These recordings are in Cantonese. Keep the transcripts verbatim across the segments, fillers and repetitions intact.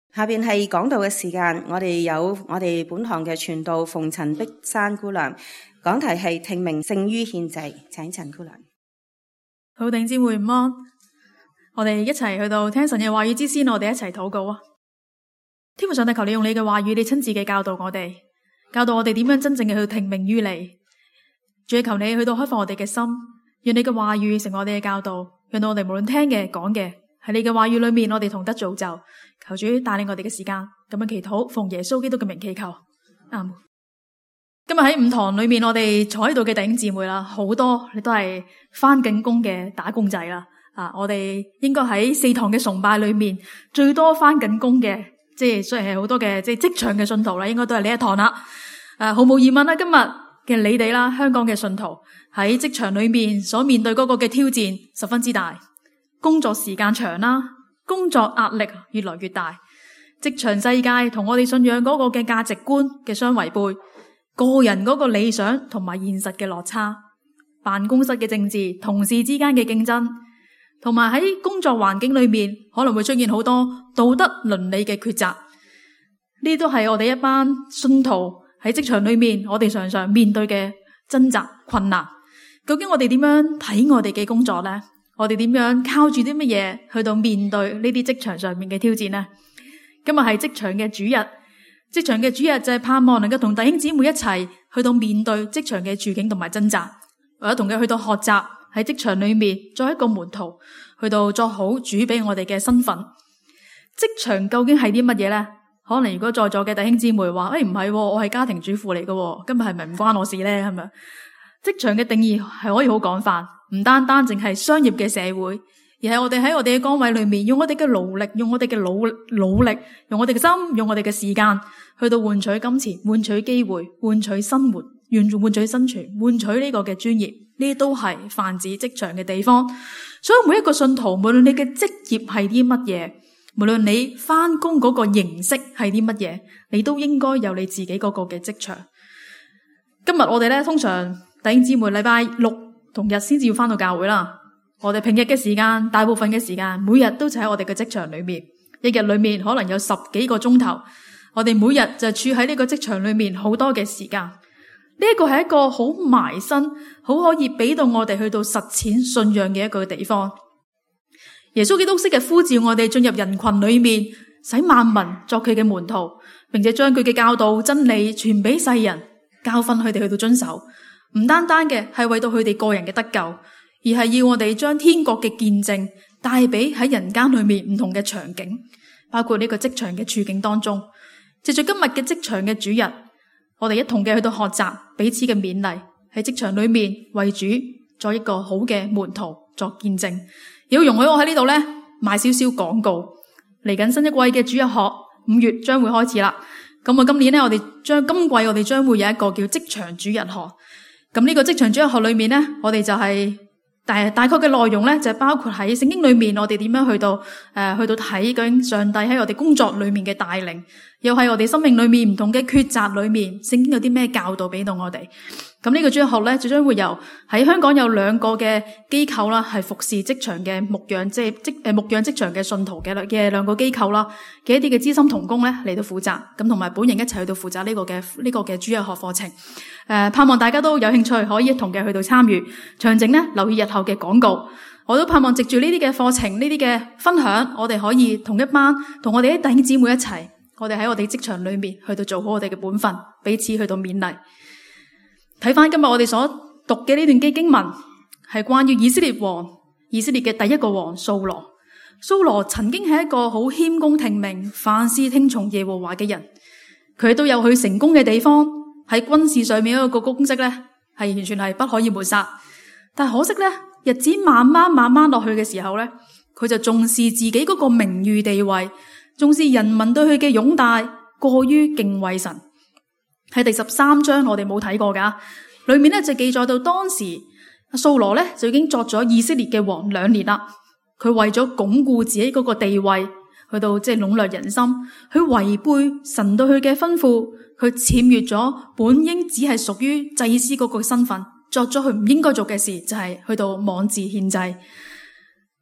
下邊係講道嘅時間，我哋有我哋本堂嘅傳道馮陳碧珊姑娘，講題係聽命勝於獻祭，請陳姑娘。 好，弟兄姊妹午安，我哋一齊去到聽神嘅話語之先，我哋一齊禱告啊！天父上帝，求你用你嘅話語，你親自嘅教導我哋，教導我哋點樣真正嘅去聽命於你。主，求你去到開放我哋嘅心，讓你嘅話語成為我哋嘅教導，讓到我哋無論聽嘅講嘅喺你嘅話語裏面，我哋同得造就。求主帶領我哋嘅時間，咁樣祈禱，奉耶穌基督嘅名祈求。阿門。今日喺五堂裏面，我哋坐喺度嘅弟兄姊妹啦，好多你都係返緊工嘅打工仔啦。啊，我哋應該喺四堂嘅崇拜裏面，最多返緊工嘅，即係雖然係好多嘅即係職場嘅信徒啦，應該都係呢一堂啦。誒，毫無疑問啦，今日嘅你哋啦，香港嘅信徒喺職場裏面所面對嗰個嘅挑戰十分之大，工作時間長啦。工作壓力越來越大，職場世界同我哋信仰嗰個嘅價值觀嘅相違背，個人嗰個理想同埋現實嘅落差，辦公室嘅政治，同事之間嘅競爭，同埋喺工作環境裏面可能會出現好多道德倫理嘅抉擇，呢都係我哋一班信徒喺職場裏面我哋常常面對嘅掙扎困難。究竟我哋點樣睇我哋嘅工作呢？我哋點樣靠住啲乜嘢去到面對呢啲職場上面嘅挑戰呢？今日係職場嘅主日，職場嘅主日就係盼望能夠同弟兄姊妹一齊去到面對職場嘅處境同埋掙扎，或者同佢去到學習喺職場裏面作一個門徒，去到作好主俾我哋嘅身份。職場究竟係啲乜嘢呢？可能如果在座嘅弟兄姊妹話：誒唔係，我係家庭主婦嚟嘅，今日係咪唔關我事呢？係咪？職場嘅定義係可以好廣泛。唔單單淨係商業嘅社會，而係我哋喺我哋嘅崗位裏面，用我哋嘅勞力，用我哋嘅努努力，用我哋嘅心，用我哋嘅時間，去到換取金錢，換取機會，換取生活，換換取生存，換取呢個嘅專業，呢都係泛指職場嘅地方。所以每一個信徒，無論你嘅職業係啲乜嘢，無論你返工嗰個形式係啲乜嘢，你都應該有你自己嗰個嘅職場。今日我哋咧，通常弟兄姊妹禮拜六同日先至要返到教會啦。我哋平日嘅時間，大部分嘅時間，每日都就喺我哋嘅職場裏面。一日裏面可能有十幾個鐘頭，我哋每日就處喺呢個職場裏面好多嘅時間。呢一個係一個好埋身、好可以俾到我哋去到實踐信仰嘅一個地方。耶穌基督式嘅呼召我哋進入人群裏面，使萬民作佢嘅門徒，並且將佢嘅教導真理傳俾世人，教訓佢哋去到遵守。唔單單嘅係為到佢哋個人嘅得救，而係要我哋將天國嘅見證帶俾喺人間裏面唔同嘅場景，包括呢個職場嘅處境當中。藉住今日嘅職場嘅主日，我哋一同嘅去到學習彼此嘅勉勵，喺職場裏面為主做一個好嘅門徒作見證。要容許我喺呢度咧賣少少廣告，嚟緊新一季嘅主日學五月將會開始啦。咁啊，今年咧我哋將今季我哋將會有一個叫職場主日學。咁呢個職場主日學裏面咧，我哋就係大大概嘅內容咧，就係包括喺聖經裏面，我哋點樣去到誒、呃、去到睇究竟上帝喺我哋工作裏面嘅帶領，又喺我哋生命裏面唔同嘅抉擇裏面，聖經有啲咩教導俾到我哋。咁呢個主日學咧，就將會由喺香港有兩個嘅機構啦，係服侍職場嘅牧養，即係職誒牧養職場嘅信徒嘅嘅兩個機構啦嘅一啲嘅資深同工咧嚟到負責，咁同埋本人一齊去到負責呢個嘅呢、這個嘅主日學課程。誒、呃，盼望大家都有興趣可以一同嘅去到參與。詳情咧，留意日後嘅廣告。我都盼望藉住呢啲嘅課程，呢啲嘅分享，我哋可以同一班同我哋啲弟兄姊妹一齊，我哋喺我哋職場裏面去到做好我哋嘅本分，彼此去到勉勵。睇翻今日我哋所讀嘅呢段經經文，係關於以色列王，以色列嘅第一個王掃羅。掃羅曾經係一個好謙恭聽命、凡事聽從耶和華嘅人，佢都有佢成功嘅地方。喺軍事上面一個功績咧，係完全係不可以抹殺。但係可惜咧，日子慢慢慢慢落去嘅時候咧，佢就重視自己嗰個名譽地位，重視人民對佢嘅擁戴，過於敬畏神。喺第十三章我哋冇睇過噶，裏面咧就記載到當時掃羅咧就已經作咗以色列嘅王兩年啦。佢為咗鞏固自己嗰個地位，去到即係籠絡人心，佢違背神對佢嘅吩咐，佢僭越咗本應只係屬於祭司嗰個身份，作咗佢唔應該做嘅事，就係、是、去到妄自獻祭。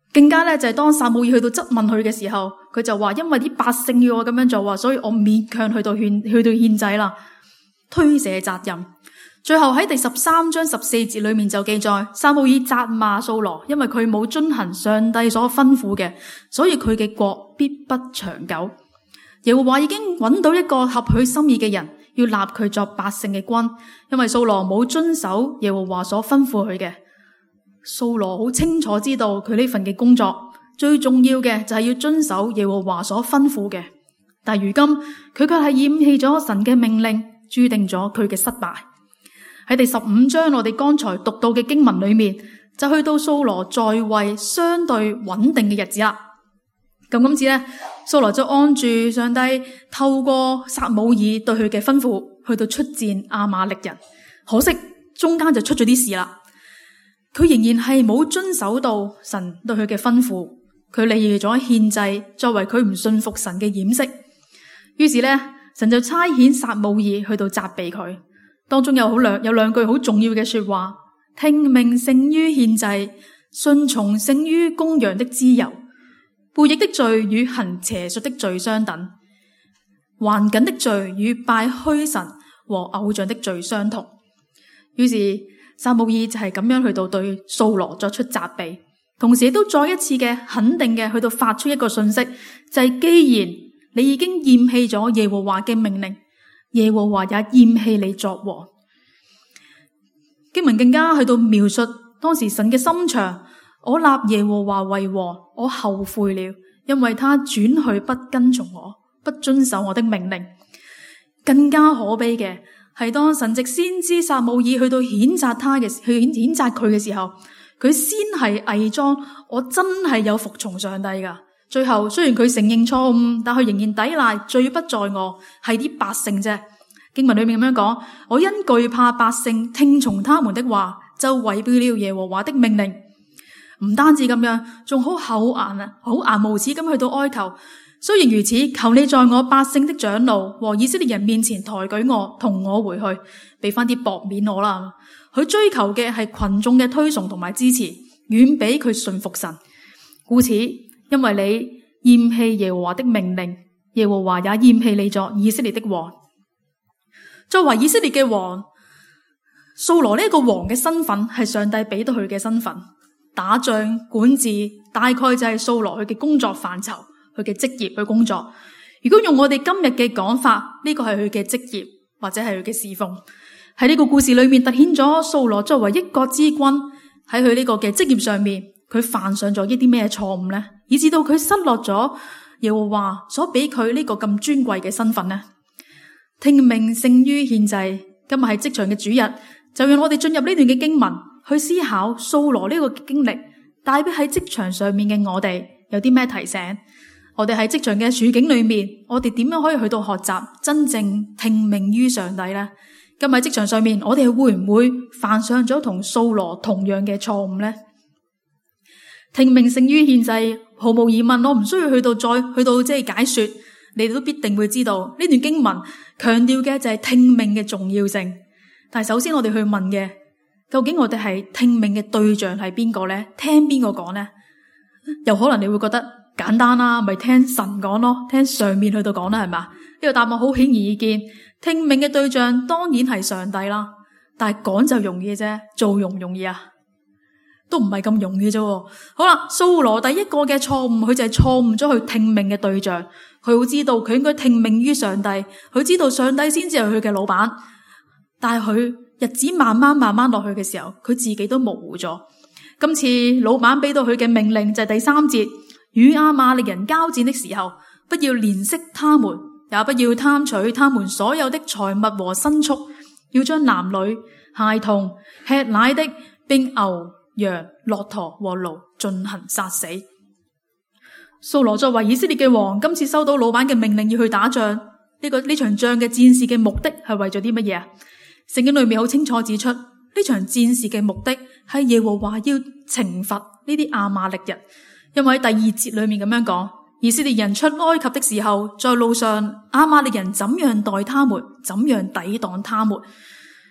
更加咧就係當撒母耳去到質問佢嘅時候，佢就話因為啲百姓要我咁樣做，所以我勉強去到獻去到獻祭啦，推卸責任。最後喺第十三章十四節裏面就記載，撒母耳責罵掃羅，因為佢冇遵行上帝所吩咐嘅，所以佢嘅國必不長久。耶和華已經揾到一個合佢心意嘅人，要立佢作百姓嘅君，因為掃羅冇遵守耶和華所吩咐佢嘅。掃羅好清楚知道佢呢份嘅工作最重要嘅就係要遵守耶和華所吩咐嘅，但如今佢卻係厭棄咗神嘅命令，注定咗佢嘅失敗。喺第十五章我哋剛才讀到嘅經文裏面，就去到掃羅在位相對穩定嘅日子啦。咁今次呢，掃羅就按住上帝透過撒母耳對佢嘅吩咐，去到出戰亞瑪力人。可惜中間就出咗啲事啦，佢仍然係冇遵守到神對佢嘅吩咐，佢利用咗獻祭作為佢唔信服神嘅掩飾。於是呢，神就差遣撒母耳去到責備佢。當中有好兩有兩句好重要嘅說話：聽命勝於獻祭，順從勝於公羊的脂油。背逆的罪與行邪術的罪相等，頑梗的罪與拜虛神和偶像的罪相同。於是撒母耳就係咁樣去到對掃羅作出責備，同時亦都再一次嘅肯定嘅去到發出一個訊息，就係、是、既然你已經厭棄咗耶和華嘅命令，耶和華也厭棄你作王。經文更加去到描述當時神嘅心腸，我立耶和華為王，我後悔了，因為他轉去不跟從我，不遵守我的命令。更加可悲嘅係當神藉先知撒母耳去到譴責他嘅，去譴責佢嘅時候，佢先係偽裝我真係有服從上帝噶。最後雖然佢承認錯誤，但佢仍然抵賴罪不在我，係啲百姓啫。經文裏面咁樣講，我因懼怕百姓聽從他們的話，就違背了耶和華的命令。唔單止咁樣，仲好厚顏啊，好顏無恥咁去到哀求。雖然如此，求你在我百姓的長老和以色列人面前抬舉我，同我回去，俾翻啲薄面我啦。佢追求嘅係群眾嘅推崇同埋支持，遠比佢信服神。故此，因為你厭棄耶和華的命令，耶和華也厭棄你作以色列的王。作為以色列嘅王，掃羅呢一個王嘅身份係上帝俾到佢嘅身份，打仗管治大概就係掃羅佢嘅工作範疇，佢嘅職業去工作。如果用我哋今日嘅講法，呢個係佢嘅職業或者係佢嘅侍奉。喺呢個故事裏面凸顯咗掃羅作為一國之君喺佢呢個嘅職業上面，佢犯上咗一啲咩錯誤呢？以致到佢失落咗耶和華所俾佢呢個咁尊貴嘅身份呢？聽命勝於獻祭。今日係職場嘅主日，就讓我哋進入呢段嘅經文，去思考掃羅呢個經歷帶俾喺職場上面嘅我哋有啲咩提醒。我哋喺職場嘅處境裏面，我哋點樣可以去到學習真正聽命於上帝呢？今日喺職場上面，我哋會唔會犯上咗同掃羅同樣嘅錯誤呢？聽命勝於獻祭，毫無疑問，我唔需要去到再去到即係解說，你哋都必定會知道呢段經文強調嘅就係聽命嘅重要性。但係首先我哋去問嘅，究竟我哋係聽命嘅對象係邊個呢？聽邊個講呢？又可能你會覺得簡單啦，咪聽神講咯，聽上面去到講啦，係嘛？呢個答案好顯而易見，聽命嘅對象當然係上帝啦。但係講就容易啫，做容唔容易啊？都唔係咁容易啫。好啦，掃羅第一個嘅錯誤，佢就係錯誤咗去聽命嘅對象。佢會知道佢應該聽命於上帝，佢知道上帝先至係佢嘅老闆。但係佢日子慢慢慢慢落去嘅時候，佢自己都模糊咗。今次老闆俾到佢嘅命令就係第三節，與亞瑪力人交戰的時候，不要憐惜他們，也不要貪取他們所有的財物和牲畜，要將男女、孩童、吃奶的，並牛、羊、駱駝和驢進行殺死。掃羅作為以色列嘅王，今次收到老闆嘅命令要去打仗，呢個呢場仗嘅戰士嘅目的係為咗啲乜嘢啊？聖經裏面好清楚指出，呢場戰士嘅目的係耶和華要懲罰呢啲亞瑪力人，因為喺第二節裏面咁樣講，以色列人出埃及的時候，在路上亞瑪力人怎樣待他們，怎樣抵擋他們。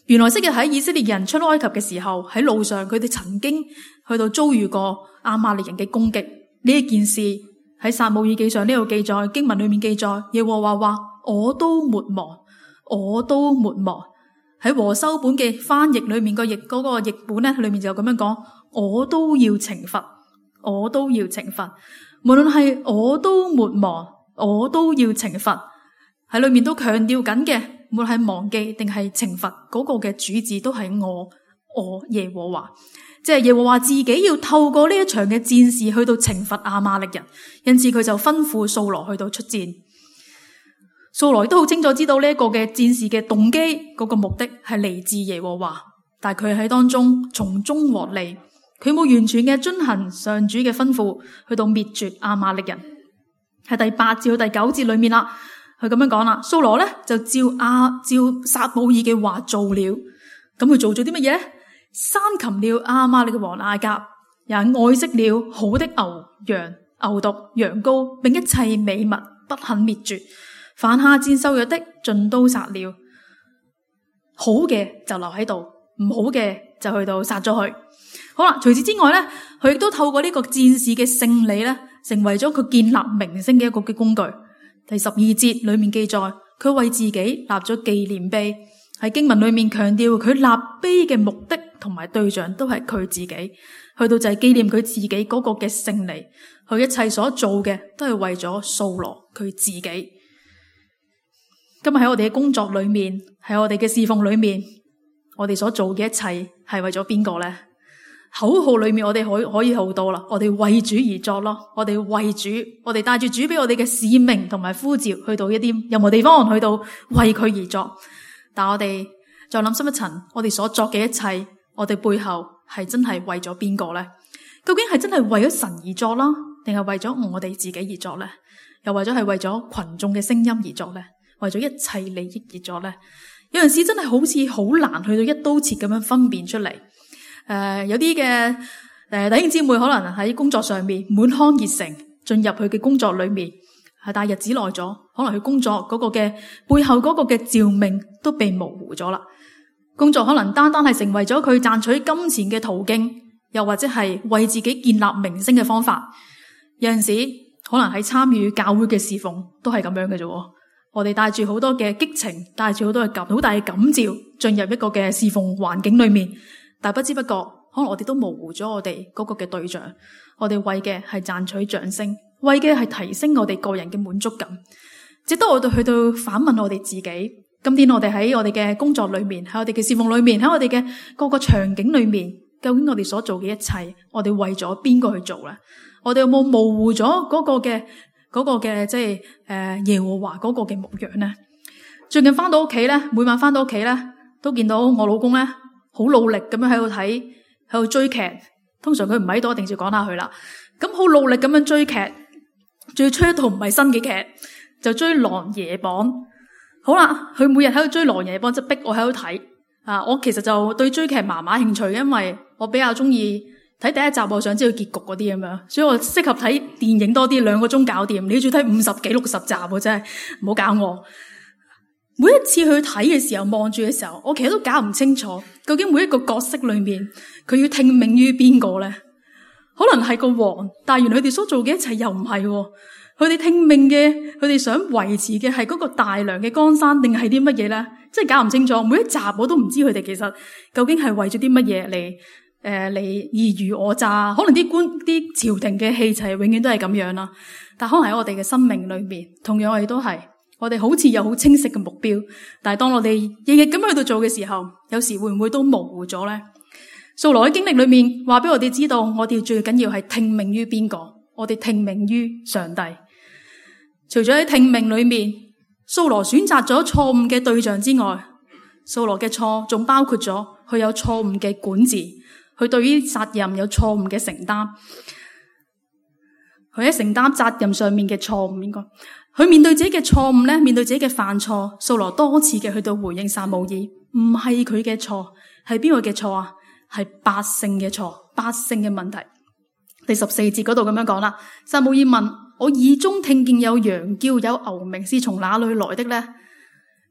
原來昔日喺以色列人出埃及嘅時候，喺路上佢哋曾經去到遭遇過亞瑪力人嘅攻擊。呢一件事喺撒母耳記上呢度記載，經文裏面記載，耶和華話我都沒忘，我都沒忘。喺和修本嘅翻譯裏面個譯嗰個譯本咧，裏面就咁樣講，我都要懲罰，我都要懲罰。無論係我都沒忘，我都要懲罰，喺裏面都強調緊嘅。無論係忘記定係懲罰，嗰個嘅主旨都係我，我耶和華，即係耶和華自己要透過呢一場嘅戰事去到懲罰亞瑪力人，因此佢就吩咐掃羅去到出戰。掃羅都好清楚知道呢一個嘅戰事嘅動機，嗰個目的係嚟自耶和華，但係佢喺當中從中獲利，佢冇完全嘅遵行上主嘅吩咐，去到滅絕亞瑪力人。喺第八至到第九節裏面啦。佢咁樣講啦，掃羅咧就照亞照撒母耳嘅話做了，咁佢做咗啲乜嘢？生擒了亞瑪力嘅王亞甲，也愛惜了好的牛羊、牛犢、羊羔，並一切美物，不肯滅絕。凡下戰瘦弱的，盡都殺了。好嘅就留喺度，唔好嘅就去到殺咗佢。好啦，除此之外咧，佢亦都透過呢個戰士嘅勝利咧，成為咗佢建立名聲嘅一個嘅工具。第十二節裏面記載，佢為自己立咗紀念碑。喺經文裏面強調，佢立碑嘅目的同埋對象都係佢自己，去到就係紀念佢自己嗰個嘅勝利。佢一切所做嘅都係為咗掃羅佢自己。今日喺我哋嘅工作裏面，喺我哋嘅侍奉裏面，我哋所做嘅一切係為咗邊個呢？口號裏面我哋可以可以好多啦，我哋為主而作咯，我哋為主，我哋帶住主俾我哋嘅使命同埋呼召，去到一啲任何地方，去到為佢而作。但我哋再諗深一層，我哋所作嘅一切，我哋背後係真係為咗邊個呢？究竟係真係為咗神而作啦，定係為咗我哋自己而作呢？又或者係為咗群眾嘅聲音而作呢？為咗一切利益而作呢？有陣時真係好似好難去到一刀切咁樣分辨出嚟。誒、呃，有啲嘅誒弟兄姊妹可能喺工作上面滿腔熱誠進入佢嘅工作裏面，係但係日子耐咗，可能佢工作嗰個嘅背後嗰個嘅召命都被模糊咗啦。工作可能單單係成為咗佢賺取金錢嘅途徑，又或者係為自己建立名聲嘅方法。有陣時可能喺參與教會嘅侍奉都係咁樣嘅啫。我哋帶住好多嘅激情，帶住好多嘅感好大嘅感召，進入一個嘅侍奉環境裏面。但不知不覺，可能我哋都模糊咗我哋嗰個嘅對象。我哋為嘅係賺取掌聲，為嘅係提升我哋個人嘅滿足感。值得我哋去到反問我哋自己：今天我哋喺我哋嘅工作裏面，喺我哋嘅侍奉裏面，喺我哋嘅各個場景裏面，究竟我哋所做嘅一切，我哋為咗邊個去做咧？我哋有冇模糊咗嗰個嘅嗰個嘅即係誒耶和華嗰個嘅模樣咧？最近翻到屋企咧，每晚翻到屋企咧，都見到我老公咧。好努力咁樣喺度睇，喺度追劇。通常佢唔喺度，一定要講下佢啦。咁好努力咁樣追劇，仲要追一套唔係新嘅劇，就追《琅琊榜》。好啦，佢每日喺度追《琅琊榜》，就逼我喺度睇。啊，我其實就對追劇麻麻興趣，因為我比較中意睇第一集，我想知道結局嗰啲咁樣，所以我適合睇電影多啲，兩個鐘搞掂。你要睇五十幾六十集，我真係唔好搞我。每一次去睇嘅時候，望住嘅時候，我其實都搞唔清楚，究竟每一個角色裏面，佢要聽命於邊個咧？可能係個王，但係原來佢哋所做嘅一切又唔係。佢哋聽命嘅，佢哋想維持嘅係嗰個大梁嘅江山，定係啲乜嘢咧？即係搞唔清楚。每一集我都唔知佢哋其實究竟係為咗啲乜嘢嚟誒嚟爾虞我詐。可能啲官啲朝廷嘅氣勢永遠都係咁樣啦，但可能喺我哋嘅生命裏面，同樣我哋都係。我哋好似有好清晰嘅目標，但係當我哋日日咁去到做嘅時候，有時會唔會都模糊咗咧？掃羅喺經歷裏面話俾我哋知道，我哋最緊要係聽命於邊個？我哋聽命於上帝。除咗喺聽命裏面，掃羅選擇咗錯誤嘅對象之外，掃羅嘅錯仲包括咗佢有錯誤嘅管治，佢對於責任有錯誤嘅承擔，佢喺承擔責任上面嘅錯誤應該。佢面對自己嘅錯誤咧，面對自己嘅犯錯，掃羅多次嘅去到回應撒母耳，唔係佢嘅錯，係邊個嘅錯啊？係百姓嘅錯，百姓嘅問題。第十四節嗰度咁樣講啦，撒母耳問：我耳中聽見有羊叫，有牛鳴，是從哪裏來的咧？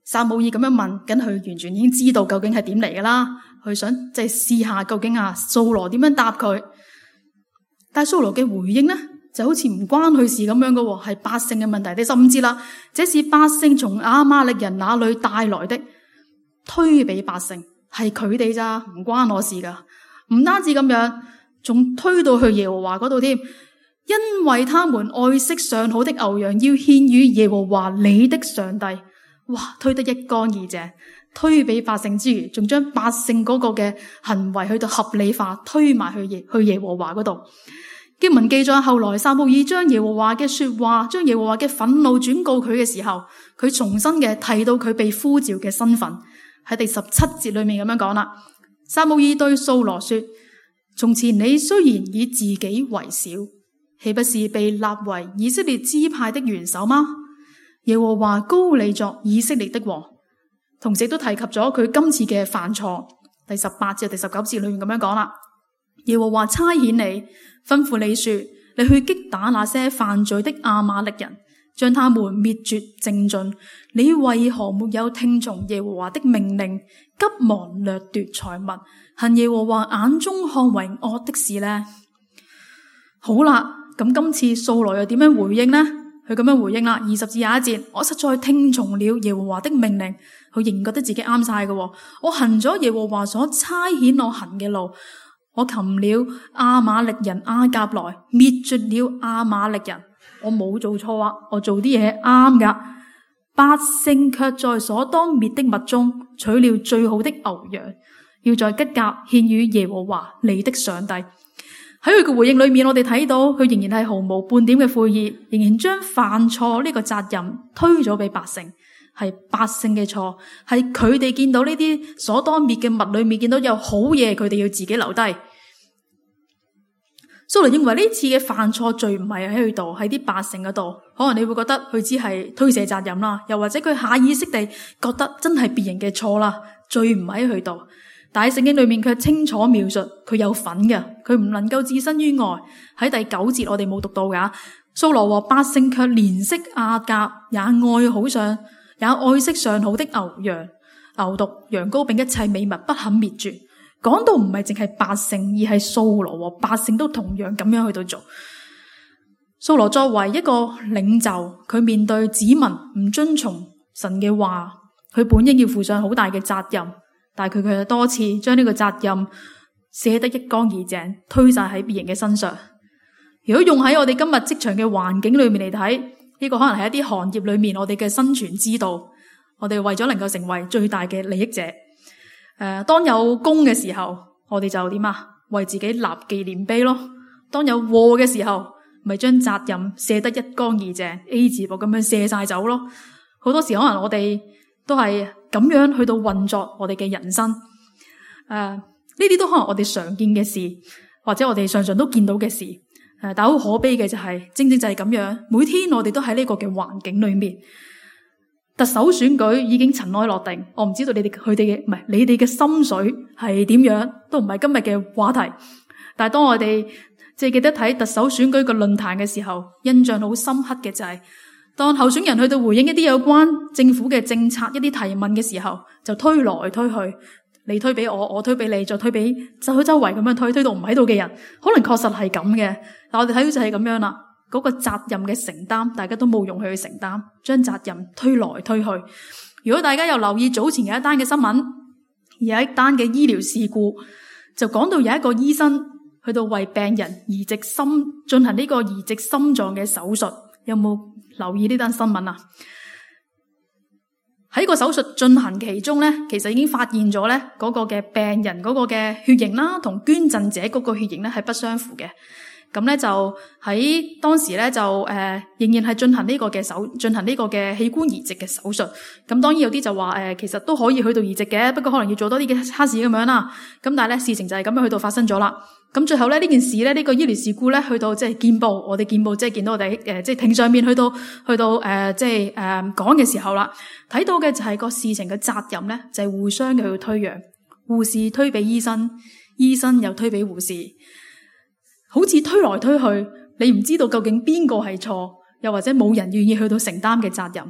撒母耳咁樣問，咁佢完全已經知道究竟係點嚟噶啦。佢想即係試下究竟啊掃羅點樣答佢。但係掃羅嘅回應呢，就好似唔關佢事咁樣噶，係百姓嘅問題。第十五節啦，這是百姓從亞瑪力人那裏帶來的，推俾百姓，係佢哋咋，唔關我事噶。唔單止咁樣，仲推到去耶和華嗰度添。因為他們愛惜上好的牛羊，要獻與耶和華你的上帝。哇，推得一乾二淨，推俾百姓之餘，仲將百姓嗰個嘅行為去到合理化，推埋去耶去耶和華嗰度。經文記載，後來撒母耳將耶和華嘅說話，將耶和華嘅憤怒轉告佢嘅時候，佢重新嘅提到佢被呼召嘅身份，喺第十七節裏面咁樣講啦。撒母耳對掃羅說：從前你雖然以自己為小，豈不是被立為以色列支派的元首嗎？耶和華膏你作以色列的王。同時都提及咗佢今次嘅犯錯，第十八至第十九節裏面咁樣講啦。耶和華差遣你，吩咐你說：你去擊打那些犯罪的亞瑪力人，將他們滅絕淨盡。你為何沒有聽從耶和華的命令，急忙掠奪財物，行耶和華眼中看為惡的事呢？好啦，咁今次掃羅又點樣回應呢？佢咁樣回應啦，二十至廿一節，我實在聽從了耶和華的命令，佢仍然覺得自己啱晒嘅。我行咗耶和華所差遣我行嘅路，我擒了亞瑪力人亞甲來，滅絕了亞瑪力人。我冇做錯啊，我做啲嘢啱噶。百姓卻在所當滅的物中取了最好的牛羊，要在吉甲獻與耶和華你的上帝。喺佢嘅回應裏面，我哋睇到佢仍然係毫無半點嘅悔意，仍然將犯錯呢個責任推咗俾百姓，係百姓嘅錯，係佢哋見到呢啲所當滅嘅物裏面見到有好嘢，佢哋要自己留低。掃羅認為呢次嘅犯錯罪唔係喺佢度，喺啲百姓嗰度。可能你會覺得佢只係推卸責任啦，又或者佢下意識地覺得真係別人嘅錯啦，罪唔喺佢度。但喺聖經裏面卻清楚描述佢有份嘅，佢唔能夠置身於外。喺第九節我哋冇讀到噶，掃羅和百姓卻憐惜亞甲，也愛好上，也愛惜上好的牛羊、牛犢、羊羔，並一切美物，不肯滅絕。講到唔係淨係百姓，而係掃羅和百姓都同樣咁樣去到做。掃羅作為一個領袖，佢面對子民唔遵從神嘅話，佢本應要負上好大嘅責任。但係佢佢多次將呢個責任寫得一乾二淨，推晒喺別人嘅身上。如果用喺我哋今日職場嘅環境裏面嚟睇，呢個可能係一啲行業裏面我哋嘅生存之道。我哋為咗能夠成為最大嘅利益者，誒、呃，當有功嘅時候，我哋就點啊？為自己立紀念碑咯。當有禍嘅時候，咪將責任卸得一乾二淨 ，A 字簿咁樣卸晒走咯。好多時可能我哋都係咁樣去到運作我哋嘅人生，誒、呃，呢啲都可能我哋常見嘅事，或者我哋常常都見到嘅事，誒、呃，但係好可悲嘅就係、是，正正就係咁樣，每天我哋都喺呢個嘅環境裏面。特首選舉已經塵埃落定，我唔知道你哋佢哋嘅唔係你哋嘅心水係點樣，都唔係今日嘅話題。但係當我哋即係記得睇特首選舉個論壇嘅時候，印象好深刻嘅就係、是。當候選人去到回應一啲有關政府嘅政策一啲提問嘅時候，就推來推去，你推俾我，我推俾你，再推俾周周圍咁樣推，推到唔喺度嘅人，可能確實係咁嘅。但我哋睇到就係咁樣啦，嗰個責任嘅承擔，大家都冇勇氣去承擔，將責任推來推去。如果大家有留意早前有一單嘅新聞，有一單嘅醫療事故，就講到有一個醫生去到為病人移植心進行呢個移植心臟嘅手術，有冇留意呢單新聞啊？喺個手術進行其中咧，其實已經發現咗咧嗰個嘅病人嗰個嘅血型啦，同捐贈者嗰個血型咧係不相符嘅。咁咧就喺當時咧就誒、呃、仍然係進行呢個嘅手進行呢個嘅器官移植嘅手術。咁當然有啲就話誒、呃、其實都可以去到移植嘅，不過可能要做多啲嘅測試咁樣啦。咁但係咧事情就係咁樣去到發生咗啦。咁最後咧呢件事咧呢、這個醫療事故咧去到即係見報，我哋見報即係見到我哋誒即係庭上面去到去到誒、呃、即係誒講嘅時候啦，睇到嘅就係個事情嘅責任咧就係、是、互相嘅去推讓，護士推俾醫生，醫生又推俾護士。好似推來推去，你唔知道究竟邊個係錯，又或者冇人願意去到承擔嘅責任。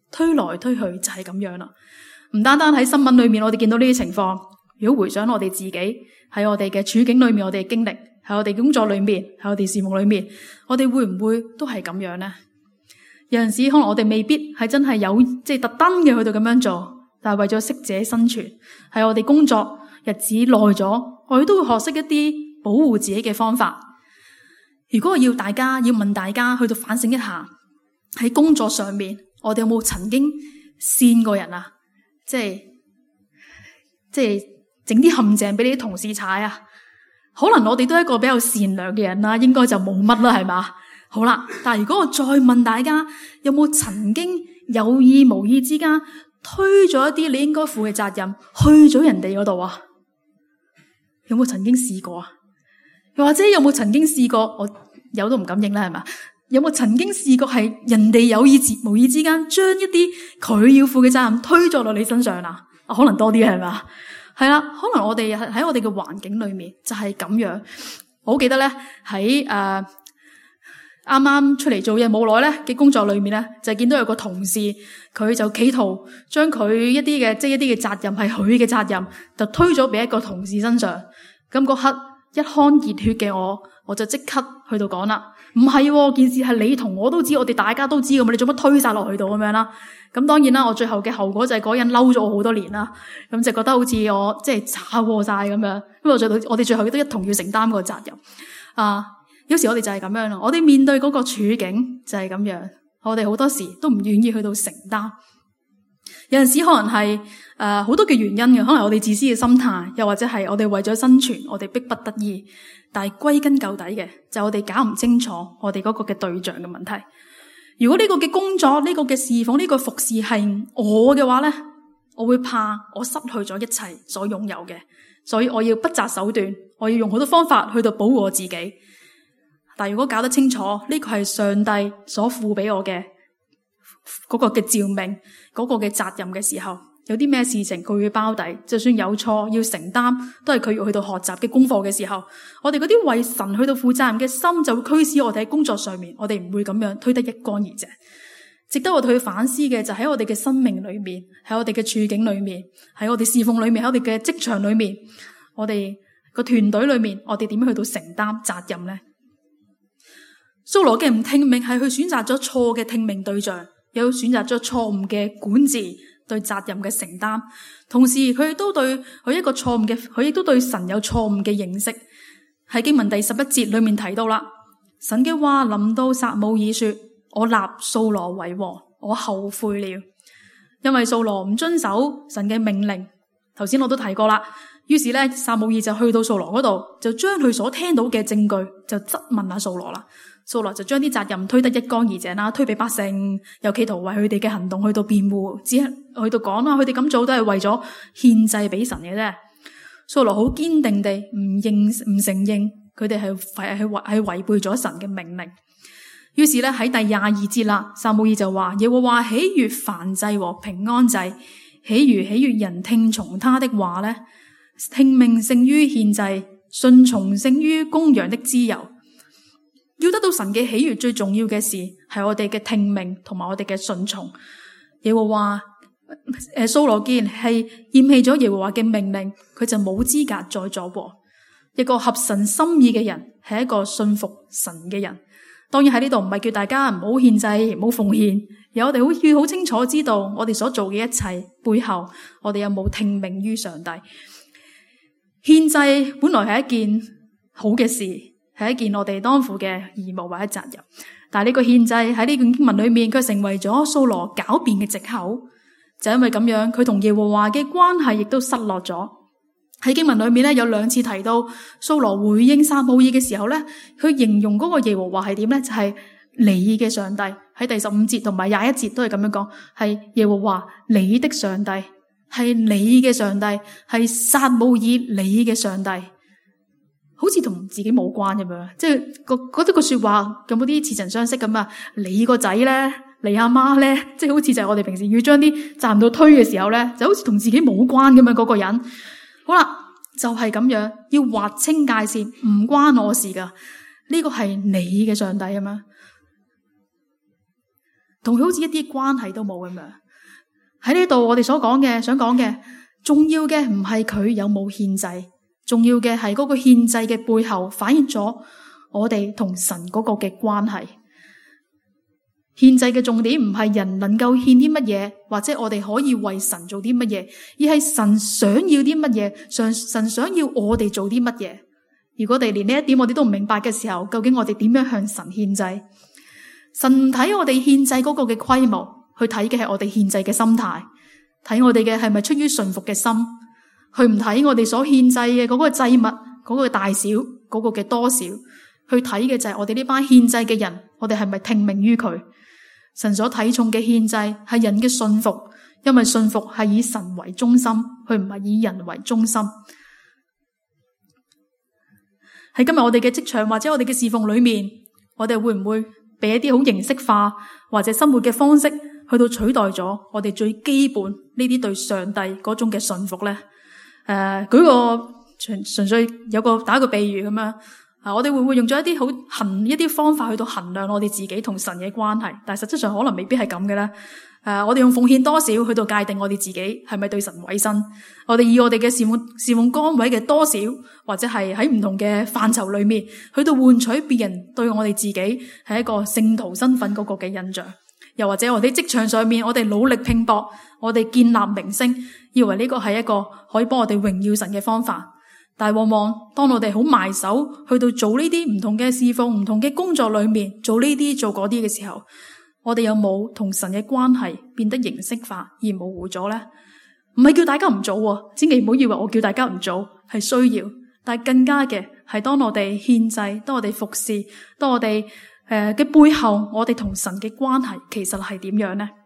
推來推去就係咁樣啦。唔單單喺新聞裏面我哋見到呢啲情況，如果回想我哋自己喺我哋嘅處境裏面，我哋嘅經歷喺我哋工作裏面，喺我哋事務裏面，我哋會唔會都係咁樣呢？有陣時可能我哋未必係真係有即係特登嘅去到咁樣做，但係為咗適者生存，喺我哋工作日子耐咗，我哋都會學識一啲保護自己嘅方法。如果我要大家要問大家去到反省一下，喺工作上面我哋有冇曾經跣過人啊？即係即係整啲陷阱俾你啲同事踩啊？可能我哋都係一個比較善良嘅人啦，應該就冇乜啦，係嘛？好啦，但係如果我再問大家，有冇曾經有意無意之間推咗一啲你應該負嘅責任去咗人哋嗰度啊？有冇曾經試過啊？又或者有冇曾經試過？我有都唔敢認啦，係嘛？有冇曾經試過係人哋有意無意之間將一啲佢要負嘅責任推咗落你身上啊？可能多啲係嘛？係啦，可能我哋喺我哋嘅環境裏面就係咁樣。我好記得咧喺誒啱啱出嚟做嘢冇耐咧嘅工作裏面咧，就見到有個同事佢就企圖將佢一啲嘅即係一啲嘅責任係佢嘅責任，就推咗俾一個同事身上。咁嗰刻一腔熱血嘅我，我就即刻去到講啦，唔係喎，件事係你同我都知，我哋大家都知咁，你做乜推晒落去度咁樣啦？咁當然啦，我最後嘅後果就係嗰人嬲咗我好多年啦，咁就覺得好似我即係炒禍晒咁樣，因為我最後我哋最後都一同要承擔個責任啊。有時我哋就係咁樣啦，我哋面對嗰個處境就係咁樣，我哋好多時都唔願意去到承擔。有陣時可能係誒好多嘅原因嘅，可能我哋自私嘅心態，又或者係我哋為咗生存，我哋逼不得已。但係歸根究底嘅就係我哋搞唔清楚我哋嗰個嘅對象嘅問題。如果呢個嘅工作，呢個嘅侍奉，呢個服侍係我嘅話咧，我會怕我失去咗一切所擁有嘅，所以我要不擇手段，我要用好多方法去到保護我自己。但係如果搞得清楚呢個係上帝所賦俾我嘅嗰個嘅召命，嗰個嘅責任嘅時候，有啲咩事情佢會包底，就算有錯要承擔，都係佢要去到學習嘅功課嘅時候，我哋嗰啲為神去到負責任嘅心，就會驅使我哋喺工作上面，我哋唔會咁樣推得一乾二淨。值得我哋去反思嘅就喺我哋嘅生命裏面，喺我哋嘅處境裏面，喺我哋侍奉裏面，喺我哋嘅職場裏面，我哋個團隊裏面，我哋點樣去到承擔責任呢？掃羅嘅唔聽命係佢選擇咗錯嘅聽命對象，有選擇咗錯誤嘅管治對責任嘅承擔，同時佢亦都對佢一個錯誤嘅，佢亦都對神有錯誤嘅認識。喺經文第十一節裏面提到啦，神嘅話臨到撒母耳說：我立掃羅為王，我後悔了，因為掃羅唔遵守神嘅命令。頭先我都提過啦，於是咧撒母耳就去到掃羅嗰度，就將佢所聽到嘅證據就質問下掃羅啦。掃羅就將啲責任推得一乾二淨啦，推俾百姓，又企圖為佢哋嘅行動去到辯護，只係去到講啦，佢哋咁做都係為咗獻祭俾神嘅啫。掃羅好堅定地唔認唔承認佢哋係係係違背咗神嘅命令。於是咧喺第廿二節啦，撒母耳就話：耶和華喜悅燔祭和平安祭，喜如喜悅人聽從他的話咧，聽命勝於獻祭，順從勝於公羊的脂油。要得到神嘅喜悅，最重要嘅事係我哋嘅聽命同埋我哋嘅順從。耶和華誒，掃羅既然係厭棄咗耶和華嘅命令，佢就冇資格再作王。一個合神心意嘅人係一個信服神嘅人。當然喺呢度唔係叫大家唔好獻祭，唔好奉獻，而我哋好要好清楚知道我哋所做嘅一切背後，我哋有冇聽命於上帝。獻祭本來係一件好嘅事，係一件我哋當負嘅義務或者責任，但係呢個獻祭喺呢段經文裏面，佢成為咗掃羅狡辯嘅藉口，就因為咁樣，佢同耶和華嘅關係亦都失落咗。喺經文裏面咧，有兩次提到掃羅回應撒母耳嘅時候咧，佢形容嗰個耶和華係點咧？就係你嘅上帝。喺第十五節同埋廿一節都係咁樣講，係耶和華你的上帝，係你嘅上帝，係撒母耳你嘅上帝。好似同自己冇關咁樣，即係嗰啲個說話有冇啲似曾相識咁啊？你個仔咧，你阿媽咧，即係好似就係我哋平時要將啲責任到推嘅時候咧，就好似同自己冇關咁樣嗰個人。好啦，就係咁樣，要劃清界線，唔關我事噶。呢個係你嘅上帝啊嘛。 同佢好似一啲關係都冇咁樣。喺呢度我哋所講嘅，想講嘅，重要嘅唔係佢有冇獻祭，重要嘅係嗰個獻祭嘅背後反映咗我哋同神嗰個嘅關係。獻祭嘅重點唔係人能夠獻啲乜嘢，或者我哋可以為神做啲乜嘢，而係神想要啲乜嘢，神神想要我哋做啲乜嘢。如果我哋連呢一點我哋都唔明白嘅時候，究竟我哋點樣向神獻祭？神唔睇我哋獻祭嗰個嘅規模，去睇嘅係我哋獻祭嘅心態，睇我哋嘅係咪出於順服嘅心，去唔睇我哋所獻祭嘅嗰個祭物嗰個大小嗰個嘅多少，去睇嘅就係我哋呢班獻祭嘅人，我哋係咪聽命於佢？神所睇重嘅獻祭係人嘅信服，因為信服係以神為中心，佢唔係以人為中心。喺今日我哋嘅職場或者我哋嘅侍奉裏面，我哋會唔會俾一啲好形式化或者生活嘅方式去到取代咗我哋最基本呢啲對上帝嗰種嘅信服咧？誒、呃，舉個純純粹有個打個比喻咁樣。啊！我哋會唔會用咗一啲好衡一啲方法去到衡量我哋自己同神嘅關係？但係實質上可能未必係咁嘅咧。誒、呃，我哋用奉獻多少去到界定我哋自己係咪對神委身？我哋以我哋嘅侍奉侍奉崗位嘅多少，或者係喺唔同嘅範疇裏面，去到換取別人對我哋自己係一個聖徒身份嗰個嘅印象。又或者我哋職場上面，我哋努力拼搏，我哋建立名聲，以為呢個係一個可以幫我哋榮耀神嘅方法。但係往往當我哋好埋手去到做呢啲唔同嘅侍奉、唔同嘅工作裏面，做呢啲做嗰啲嘅時候，我哋有冇同神嘅關係變得形式化而模糊咗咧？唔係叫大家唔做，千祈唔好以為我叫大家唔做，係需要。但係更加嘅係當我哋獻祭，當我哋服侍，當我哋誒嘅背後，我哋同神嘅關係其實係點樣咧？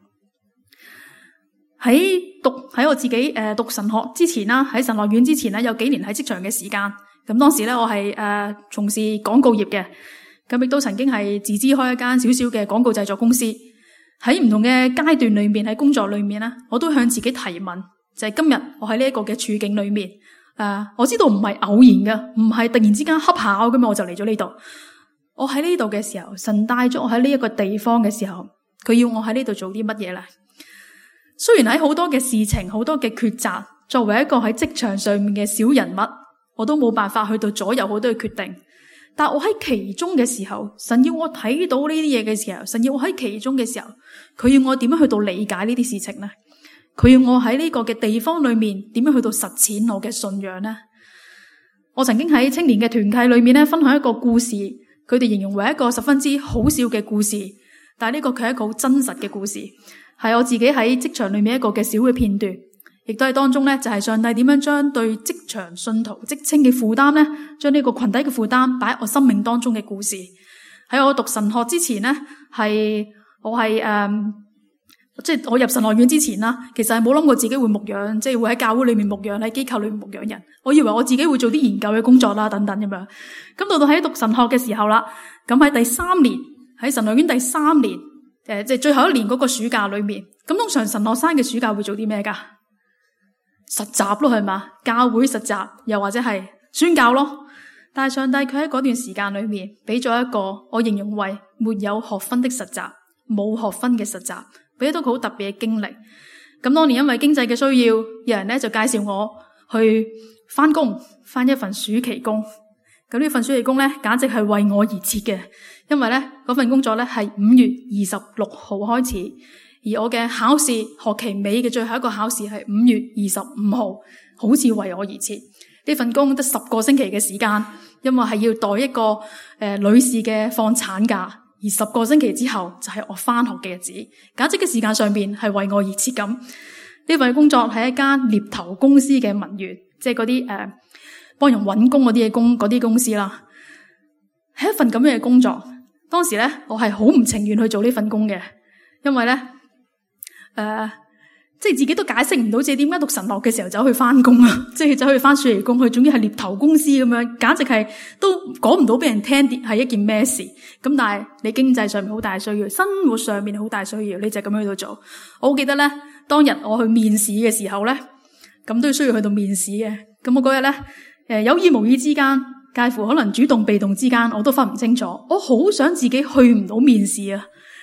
喺讀喺我自己誒讀神學之前啦，喺神學院之前咧，有幾年喺職場嘅時間。咁當時咧，我係誒從事廣告業嘅，咁亦都曾經係自資開一間小小嘅廣告製作公司。喺唔同嘅階段裏面，喺工作裏面咧，我都向自己提問，就係今日我喺呢一個嘅處境裏面，誒我知道唔係偶然嘅，唔係突然之間恰巧咁我就嚟咗呢度。我喺呢度嘅時候，神帶咗我喺呢一個地方嘅時候，佢要我喺呢度做啲乜嘢咧？雖然喺好多嘅事情、好多嘅抉擇，作為一個喺職場上面嘅小人物，我都冇辦法去到左右好多嘅決定。但我喺其中嘅時候，神要我睇到呢啲嘢嘅時候，神要我喺其中嘅時候，佢要我點樣去到理解呢啲事情呢？佢要我喺呢個嘅地方裏面點樣去到實踐我嘅信仰呢？我曾經喺青年嘅團契裏面咧，分享一個故事，佢哋形容為一個十分之好笑嘅故事，但係呢個佢係一個好真實嘅故事。係我自己喺職場裏面一個嘅小嘅片段，亦都係當中咧，就係上帝點樣將對職場信徒職稱嘅負擔咧，將呢個群體嘅負擔擺喺我生命當中嘅故事。喺我讀神學之前咧，係我係誒、嗯，即係我入神學院之前啦，其實係冇諗過自己會牧養，即係會喺教會裏面牧養，喺機構裏面牧養人。我以為我自己會做啲研究嘅工作啦，等等咁樣。咁到到喺讀神學嘅時候啦，咁喺第三年喺神學院第三年。誒，即係最後一年嗰個暑假裏面，咁通常神學生嘅暑假會做啲咩噶？實習咯，係嘛？教會實習，又或者係宣教咯。但係上帝佢喺嗰段時間裏面，俾咗一個我形容為沒有學分的實習，冇學分嘅實習，俾咗個好特別嘅經歷。咁當年因為經濟嘅需要，有人咧就介紹我去翻工，翻一份暑期工。咁呢份暑期工咧，簡直係為我而設嘅。因為咧嗰份工作咧係五月二十六號開始，而我嘅考試學期尾嘅最後一個考試係五月二十五號，好似為我而設。呢份工得十個星期嘅時間，因為係要代一個誒、呃、女士嘅放產假，而十個星期之後就係我翻學嘅日子，簡直嘅時間上面係為我而設咁。呢份工作係一間獵頭公司嘅文員，即係嗰啲誒幫人搵工嗰啲嘅工嗰啲公司啦，係一份咁樣嘅工作。當時咧，我係好唔情願去做呢份工嘅，因為咧，誒、呃，即係自己都解釋唔到自己點解讀神學嘅時候走去翻工啊，即係走去翻暑期工，去總之係獵頭公司咁樣，簡直係都講唔到俾人聽係一件咩事。咁但係你經濟上面好大需要，生活上面好大需要，你就咁樣去到做。我好記得咧，當日我去面試嘅時候咧，咁都需要去到面試嘅。咁我嗰日咧，誒，有意無意之間。介乎可能主動被動之間，我都分唔清楚。我好想自己去唔到面試啊！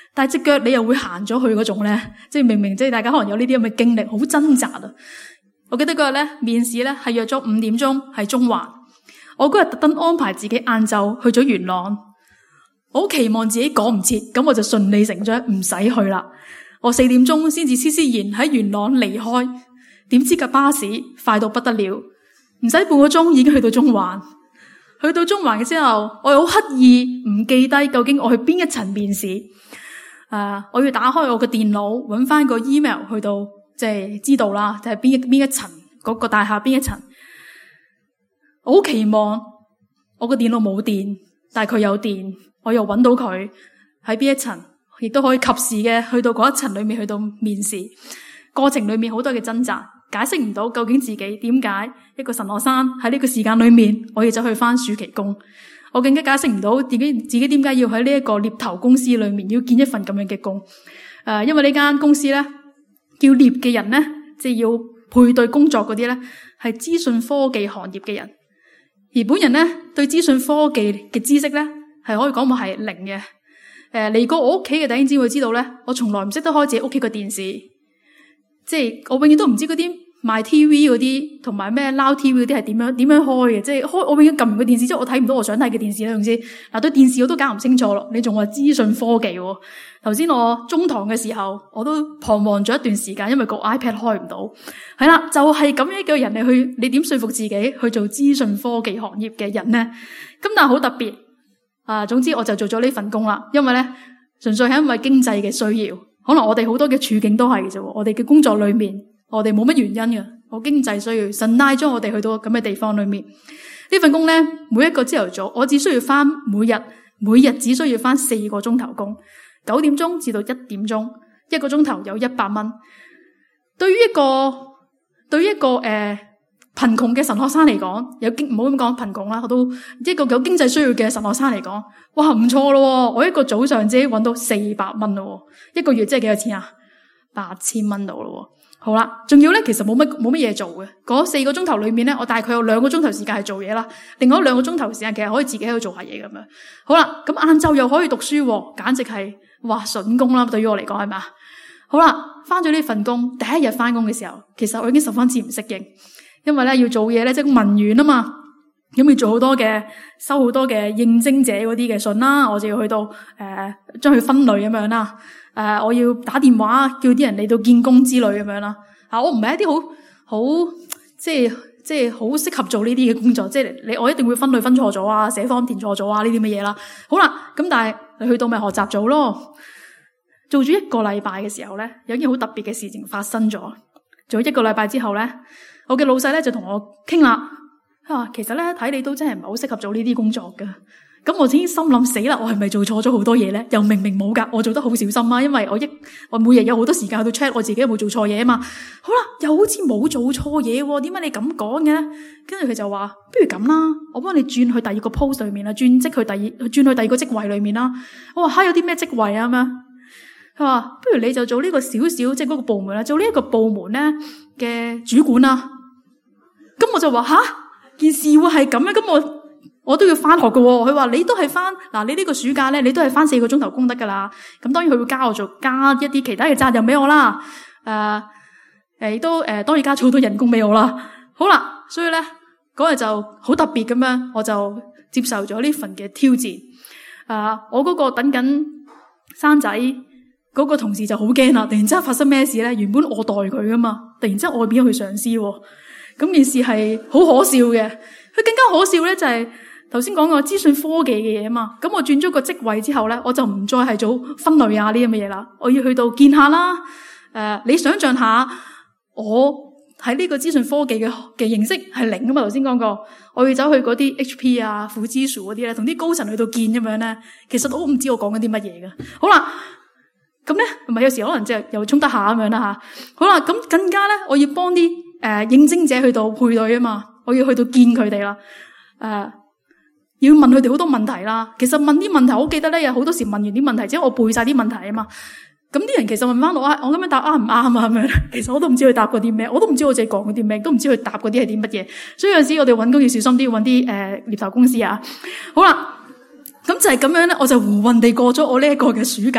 但係隻腳你又會行咗去嗰種咧，即係明明即係大家可能有呢啲咁嘅經歷，好掙扎啊！我記得嗰日咧面試咧係約咗五點鐘喺中環，我嗰日特登安排自己晏晝去咗元朗，我好期望自己趕唔切，咁我就順理成章唔使去啦。我四點鐘先至施施然喺元朗離開，點知架巴士快到不得了，唔使半個鐘已經去到中環。去到中環嘅之後，我又好刻意唔記低究竟我去邊一層面試。誒、uh，我要打開我嘅電腦，搵翻個 email 去到，即係知道啦，就係邊一邊一層嗰個大廈邊一層。我好期望我個電腦冇電，但係佢有電，我又搵到佢喺邊一層，亦都可以及時嘅去到嗰一層裏面去到面試。過程裏面好多嘅掙扎，解釋唔到究竟自己點解一個神學生喺呢個時間裏面，我要走去翻暑期工。我更加解釋唔到自己自己點解要喺呢一個獵頭公司裏面要見一份咁樣嘅工。誒、呃，因為呢間公司咧叫獵嘅人咧，即係要配對工作嗰啲咧，係資訊科技行業嘅人。而本人咧對資訊科技嘅知識咧係可以講話係零嘅。誒、呃，嚟過我屋企嘅弟兄姊妹知道咧，我從來唔識得開自己屋企個電視，即係我永遠都唔知嗰啲賣 T V 嗰啲同埋咩撈 T V 嗰啲係點樣點樣開嘅，即係開我永遠撳完個電視之後，我睇唔到我想睇嘅電視啦。總之嗱，對電視我都搞唔清楚咯。你仲話資訊科技喎？頭先我中堂嘅時候，我都彷徨咗一段時間，因為個 iPad 開唔到。係啦，就係咁樣一個人嚟去，你點說服自己去做資訊科技行業嘅人呢？咁但係好特別啊！總之我就做咗呢份工啦，因為咧純粹係因為經濟嘅需要，可能我哋好多嘅處境都係嘅啫。我哋嘅工作裏面。我哋冇乜原因嘅，我經濟需要，神拉咗我哋去到咁嘅地方裏面。呢份工咧，每一個朝頭早，我只需要翻每日，每日只需要翻四個鐘頭工，九點鐘至到一點鐘，一個鐘頭有一百蚊。對於一個，對於一個誒貧窮嘅神學生嚟講，有經唔好咁講貧窮啦，我都一個有經濟需要嘅神學生嚟講，哇唔錯咯！我一個早上自己搵到四百蚊咯，一個月即係幾多錢啊？八千蚊到咯。好啦，仲要咧，其實冇乜冇乜嘢做嘅。嗰四個鐘頭裏面咧，我大概有兩個鐘頭時間係做嘢啦，另外兩個鐘頭時間其實可以自己喺度做下嘢咁樣。好啦，咁晏晝又可以讀書，簡直係哇筍工啦！對於我嚟講係嘛？好啦，翻咗呢份工，第一日翻工嘅時候，其實我已經十分之唔適應，因為咧要做嘢咧，即係文員啊嘛，咁要做好多嘅收好多嘅應徵者嗰啲嘅信啦，我就要去到誒將佢分類咁樣啦。誒、呃，我要打電話叫啲人嚟到見工之類咁樣啦。啊，我唔係一啲好好即係即係好適合做呢啲嘅工作，即係你我一定會分類分錯咗啊，寫方填錯咗啊呢啲乜嘢啦。好啦，咁但係你去到咪學習組咯。做咗一個禮拜嘅時候咧，有一件好特別嘅事情發生咗。做咗一個禮拜之後咧，我嘅老細咧就同我傾啦。啊，其實咧睇你都真係唔係好適合做呢啲工作噶。咁我已經心諗死啦，我係咪做錯咗好多嘢咧？又明明冇噶，我做得好小心啊，因為我一我每日有好多時間去到 check 我自己有冇做錯嘢啊嘛。好啦，又好似冇做錯嘢喎，點解你咁講嘅？跟住佢就話，不如咁啦，我幫你轉去第二個 post 裏面啦，轉職去第二轉去第二個職位裏面啦。我話吓，有啲咩職位啊咁樣？佢話不如你就做呢個小小即係嗰個部門啦，做呢一個部門咧嘅主管啦。咁我就話吓，件事會係咁樣？咁我。我都要翻學噶，佢話你都係翻嗱，你呢個暑假咧，你都係翻四個鐘頭工得噶啦。咁當然佢會加我做加一啲其他嘅責任俾我啦。誒誒，亦都誒，當然加咗好多人工俾我啦。好啦，所以咧嗰日就好特別咁樣，我就接受咗呢份嘅挑戰。誒、呃，我嗰個等緊生仔嗰個同事就好驚啦，突然之間發生咩事咧？原本我代佢噶嘛，突然之間我變咗佢上司，咁件事係好可笑嘅。佢更加可笑咧就係、是。頭先講過資訊科技嘅嘢啊嘛，咁我轉咗個職位之後咧，我就唔再係做分類啊呢啲咁嘅嘢啦，我要去到見下啦。誒、呃，你想象下，我喺呢個資訊科技嘅嘅認識係零噶嘛？頭先講過，我要走去嗰啲 H P 啊、富之樹嗰啲咧，同啲高層去到見咁樣咧，其實我都唔知我講緊啲乜嘢噶。好啦，咁咧，唔係有時可能即係又衝得下咁樣啦吓。好啦，咁更加咧，我要幫啲誒應徵者去到配對啊嘛，我要去到見佢哋啦，誒、呃。要問佢哋好多問題啦，其實問啲問題，我記得咧有好多時問完啲問題之後，我背晒啲問題啊嘛。咁啲人其實問翻我，我咁樣答啱唔啱啊咁樣？其實我都唔知佢答過啲咩，我都唔知我自己講嗰啲咩，都唔知佢答嗰啲係啲乜嘢。所以有陣時我哋搵工要小心啲，要搵啲誒獵頭公司啊。好啦，咁就係咁樣咧，我就胡混地過咗我呢一個嘅暑假啦。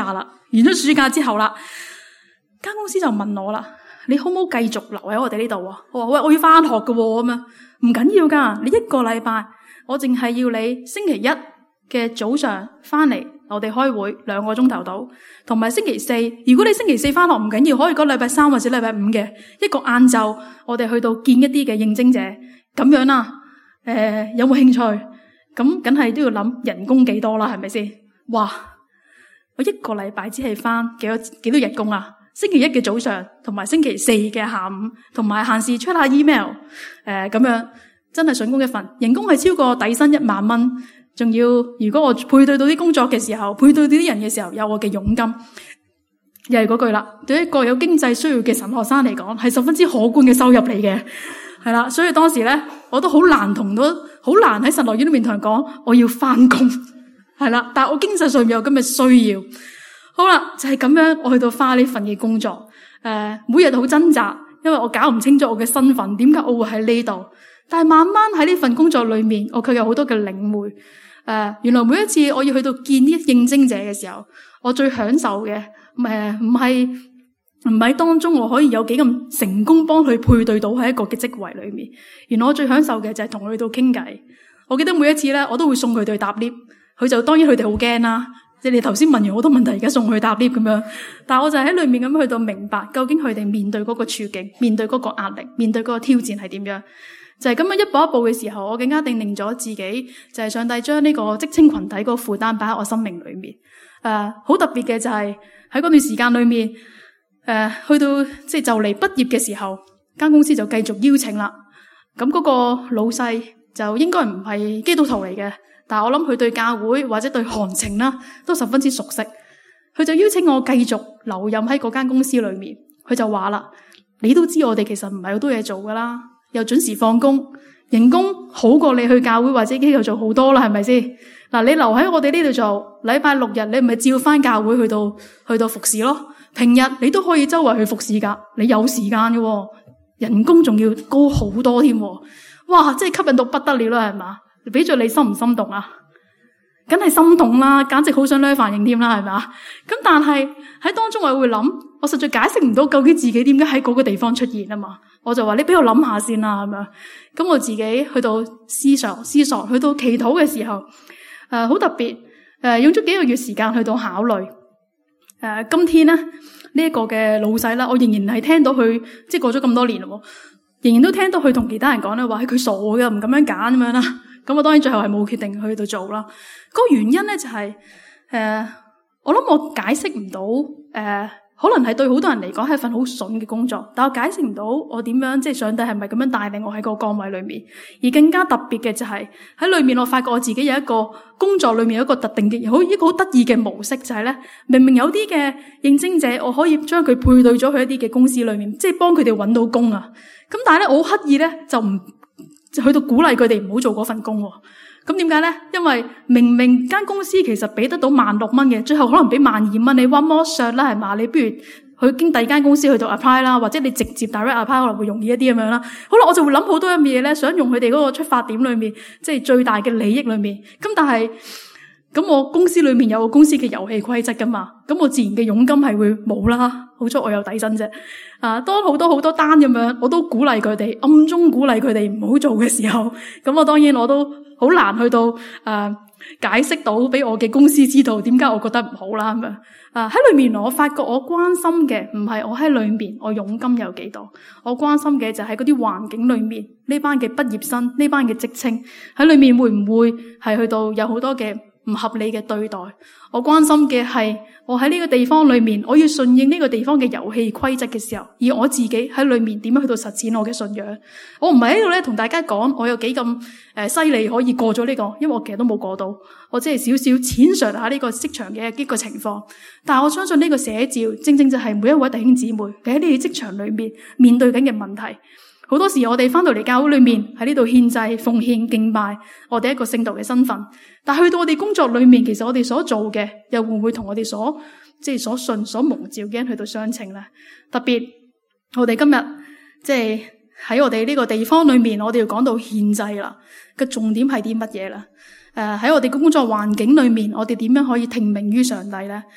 完咗暑假之後啦，間公司就問我啦，你好唔好繼續留喺我哋呢度啊？我話喂，我要翻學噶咁樣，唔緊要噶，你一個禮拜我淨係要你星期一嘅早上翻嚟，我哋開會兩個鐘頭到，同埋星期四，如果你星期四翻學唔緊要，可以講禮拜三或者禮拜五嘅一個晏晝，我哋去到見一啲嘅應徵者，咁樣啦。誒、呃，有冇興趣？咁梗係都要諗人工幾多啦，係咪先？哇！我一個禮拜只係翻幾多幾多日工啊？星期一嘅早上，同埋星期四嘅下午，同埋限時出下 email，誒、呃，咁樣真係筍工一份，人工係超過底薪一萬蚊。仲要，如果我配對到啲工作嘅時候，配對到啲人嘅時候，有我嘅佣金，又係嗰句啦。對一個有經濟需要嘅神學生嚟講，係十分之可觀嘅收入嚟嘅，係啦。所以當時咧，我都好難同到，好難喺神學院裏面同人講我要翻工，係啦。但係我經濟上面有咁嘅需要，好啦，就係咁樣，我去到花呢份嘅工作，誒、呃，每日好掙扎，因為我搞唔清楚我嘅身份，點解我會喺呢度？但係慢慢喺呢份工作裏面，我卻有好多嘅領會。誒、呃，原來每一次我要去到見啲應徵者嘅時候，我最享受嘅，誒唔係唔係當中我可以有幾咁成功幫佢配對到喺一個嘅職位裏面。原來我最享受嘅就係同佢去到傾偈。我記得每一次咧，我都會送佢哋去搭 lift，佢就當然佢哋好驚啦。即係你頭先問完好多問題，而家送佢去搭 lift 咁樣。但係我就喺裏面咁去到明白，究竟佢哋面對嗰個處境、面對嗰個壓力、面對嗰個挑戰係點樣。就係咁樣一步一步嘅時候，我更加定定咗自己，就係上帝將呢個職青群體嗰個負擔擺喺我生命裏面。誒、呃，好特別嘅就係喺嗰段時間裏面，誒、呃，去到即係就嚟畢業嘅時候，間公司就繼續邀請啦。咁嗰個老細就應該唔係基督徒嚟嘅，但係我諗佢對教會或者對行情啦都十分之熟悉。佢就邀請我繼續留任喺嗰間公司裏面。佢就話啦：你都知我哋其實唔係好多嘢做噶啦。又準時放工，人工好過你去教會或者機構做好多啦，係咪先？嗱，你留喺我哋呢度做，禮拜六日你咪照翻教會去到去到服侍咯。平日你都可以周圍去服侍噶，你有時間嘅，人工仲要高好多添。哇，真係吸引到不得了啦，係嘛？俾咗你心唔心動啊？梗係心動啦，簡直好想掠反應添啦，係咪？咁但係喺當中我會諗，我實在解釋唔到究竟自己點解喺嗰個地方出現啊嘛。我就話你俾我諗下先啦，咁樣。咁我自己去到思想、思索，去到祈禱嘅時候，誒、呃，好特別，誒、呃，用咗幾個月時間去到考慮。誒、呃，今天咧呢一、這個嘅老細啦，我仍然係聽到佢，即係過咗咁多年咯，仍然都聽到佢同其他人講咧，話係佢傻嘅，唔咁樣揀咁樣啦。咁我當然最後係冇決定去到做啦。嗰、那個原因咧就係、是，誒、呃，我諗我解釋唔到，誒、呃。可能係對好多人嚟講係一份好筍嘅工作，但我解釋唔到我點樣，即係上帝係咪咁樣帶領我喺個崗位裏面。而更加特別嘅就係喺裏面，我發覺我自己有一個工作裏面有一個特定嘅好一個好得意嘅模式，就係咧，明明有啲嘅應徵者，我可以將佢配對咗去一啲嘅公司裏面，即係幫佢哋搵到工啊。咁但係咧，我好刻意咧就唔去到鼓勵佢哋唔好做嗰份工。咁點解咧？因為明明間公司其實俾得到萬六蚊嘅，最後可能俾萬二蚊，你 one more shot 啦，係嘛？你不如去經第二間公司去到 apply 啦，或者你直接 direct apply 可能會容易一啲咁樣啦。好啦，我就會諗好多樣嘢咧，想用佢哋嗰個出發點裏面，即係最大嘅利益裏面。咁但係咁我公司裏面有個公司嘅遊戲規則噶嘛，咁我自然嘅佣金係會冇啦。好彩我有底薪啫。啊，當好多好多單咁樣，我都鼓勵佢哋，暗中鼓勵佢哋唔好做嘅時候，咁我當然我都好難去到誒、呃、解釋到俾我嘅公司知道點解我覺得唔好啦咁樣。啊，喺裏面我發覺我關心嘅唔係我喺裏面我佣金有幾多，我關心嘅就係嗰啲環境裏面呢班嘅畢業生，呢班嘅職青喺裏面會唔會係去到有好多嘅唔合理嘅對待。我關心嘅係我喺呢個地方裏面，我要順應呢個地方嘅遊戲規則嘅時候，而我自己喺裏面點樣去到實踐我嘅信仰。我唔係喺度咧同大家講我有幾咁誒犀利可以過咗呢個，因為我其實都冇過到，我只係少少淺述下呢個職場嘅呢個情況。但係我相信呢個寫照正正就係每一位弟兄姊妹喺呢啲職場裏面面對緊嘅問題。好多時我哋翻到嚟教會裏面喺呢度獻祭、奉獻、敬拜，我哋一個聖徒嘅身份。但係去到我哋工作裏面，其實我哋所做嘅又會唔會同我哋所即係所信、所蒙召嘅人去到相稱咧？特別我哋今日即係喺我哋呢個地方裏面，我哋要講到獻祭啦。個重點係啲乜嘢啦？誒、呃，喺我哋嘅工作環境裏面，我哋點樣可以聽命於上帝咧？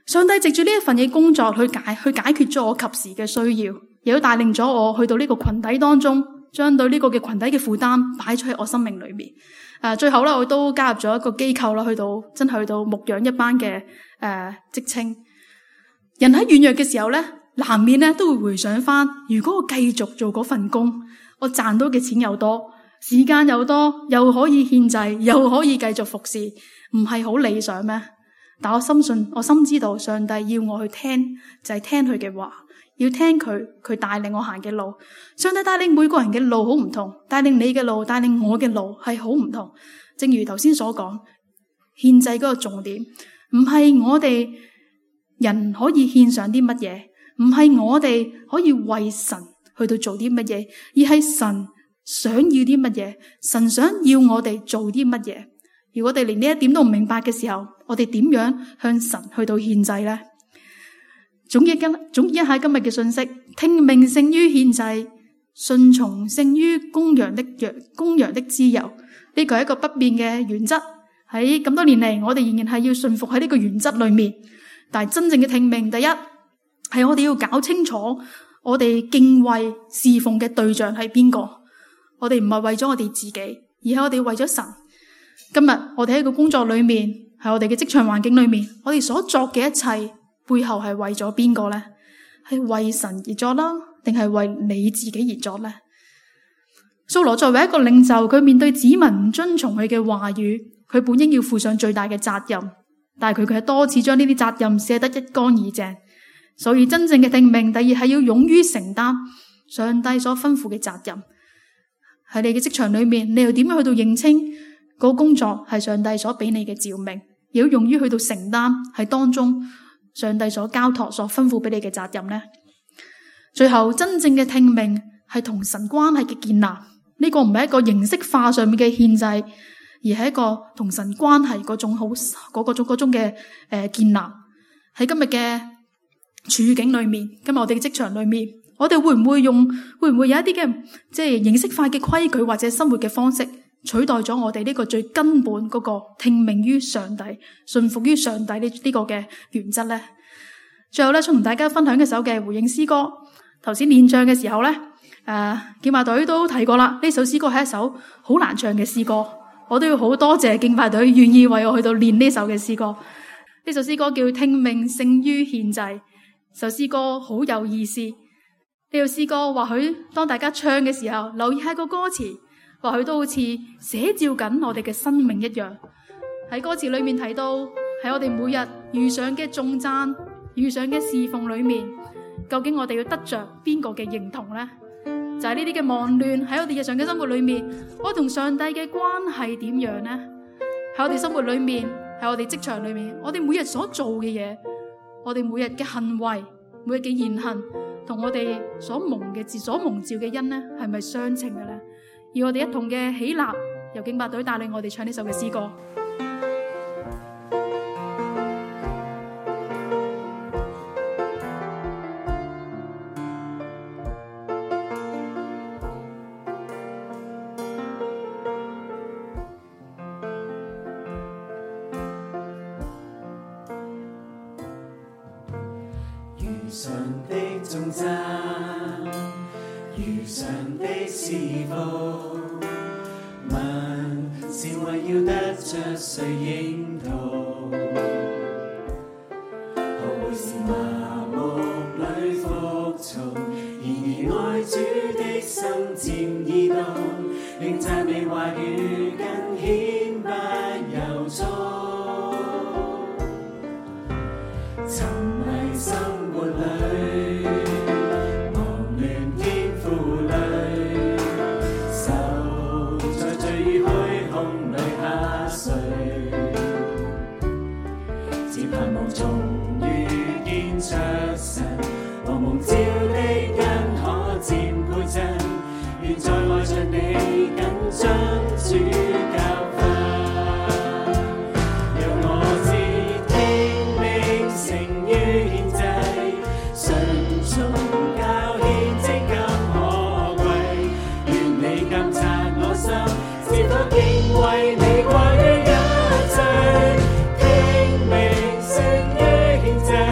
上帝藉住呢一份嘅工作去解去解決咗我及時嘅需要，亦都帶領咗我去到呢個群體當中，將對呢個嘅群體嘅負擔擺出喺我生命裏面。誒、呃，最後咧，我都加入咗一個機構啦，去到真係去到牧養一班嘅誒職青。人喺軟弱嘅時候咧，難免咧都會回想翻，如果我繼續做嗰份工，我賺到嘅錢又多，時間又多，又可以獻祭，又可以繼續服侍，唔係好理想咩？但我深信，我深知道上帝要我去聽，就係聽佢嘅話，要聽佢，佢帶領我行嘅路。上帝帶領每個人嘅路好唔同，帶領你嘅路，帶領我嘅路係好唔同。正如頭先所講，獻祭嗰個重點，唔係我哋人可以獻上啲乜嘢，唔係我哋可以為神去到做啲乜嘢，而係神想要啲乜嘢，神想要我哋做啲乜嘢。如果我哋連呢一點都唔明白嘅時候，我哋點樣向神去到獻祭呢？總結今總結一下今日嘅信息：聽命勝於獻祭，順從勝於公羊的羊公羊的脂油。呢個係一個不變嘅原則。喺咁多年嚟，我哋仍然係要順服喺呢個原則裏面。但係真正嘅聽命，第一係我哋要搞清楚我哋敬畏侍奉嘅對象係邊個。我哋唔係為咗我哋自己，而係我哋為咗神。今日我哋喺個工作裏面，喺我哋嘅職場環境裏面，我哋所作嘅一切背後係為咗邊個呢？係為神而作啦，定係為你自己而作呢？掃羅作為一個領袖，佢面對子民唔遵從佢嘅話語，佢本應要負上最大嘅責任，但係佢佢係多次將呢啲責任卸得一乾二淨。所以真正嘅聽命，第二係要勇於承擔上帝所吩咐嘅責任。喺你嘅職場裏面，你又點樣去到認清嗰個工作係上帝所俾你嘅召命，亦要勇於去到承擔係當中上帝所交託、所吩咐俾你嘅責任呢？最後真正嘅聽命係同神關係嘅建立，呢個唔係一個形式化上面嘅獻祭，而係一個同神關係嗰種好嗰嗰種嗰種嘅誒建立。喺今日嘅處境裏面，今日我哋嘅職場裏面，我哋會唔會用會唔會有一啲嘅即係形式化嘅規矩或者生活嘅方式取代咗我哋呢個最根本嗰個聽命於上帝、順服於上帝呢呢個嘅原則呢？最後咧，想同大家分享一首嘅回應詩歌。頭先練唱嘅時候咧，誒敬拜隊都提過啦。呢首詩歌係一首好難唱嘅詩歌，我都要好多謝敬拜隊願意為我去到練呢首嘅詩歌。呢首詩歌叫《聽命勝於獻祭》。首詩歌好有意思。呢首詩歌或許當大家唱嘅時候，留意下個歌詞，或許都好似寫照緊我哋嘅生命一樣。喺歌詞裏面提到，喺我哋每日遇上嘅頌讚、遇上嘅侍奉裏面，究竟我哋要得着邊個嘅認同呢？就係呢啲嘅忙亂喺我哋日常嘅生活裏面，我同上帝嘅關係點樣呢？喺我哋生活裏面，喺我哋職場裏面，我哋每日所做嘅嘢，我哋每日嘅行為、每日嘅言行，同我哋所蒙嘅字、所蒙召嘅恩呢，係咪相稱嘅呢？而我哋一同嘅起立，由敬拜隊帶領我哋唱呢首嘅詩歌。 遇上的頌讚，遇上的侍奉，問是為要得着誰認同？學會是麻木裏服從，然而愛主的心漸移動，令讚美話語更顯不由衷。沉迷生活裏，忙亂天賦裏，受在最虛空裏下垂，只盼望終於見着神，和蒙召的恩可漸倍增，願在愛着你緊將主教訓。為你過於一切，聽命勝於獻祭，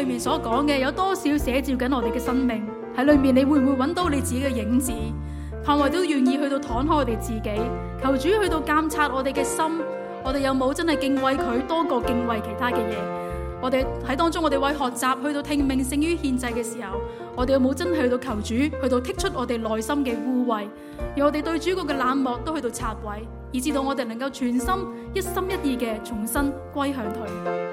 裏面所講嘅有多少寫照緊我哋嘅生命？喺裏面你會唔會揾到你自己嘅影子？盼望都願意去到敞開我哋自己，求主去到監察我哋嘅心，我哋有冇真係敬畏佢多過敬畏其他嘅嘢？我哋喺當中，我哋為學習去到聽命勝於獻祭嘅時候，我哋有冇真係去到求主去到剔出我哋內心嘅污穢，而我哋對主嗰個冷漠都去到拆毀，以至到我哋能夠全心一心一意嘅重新歸向佢。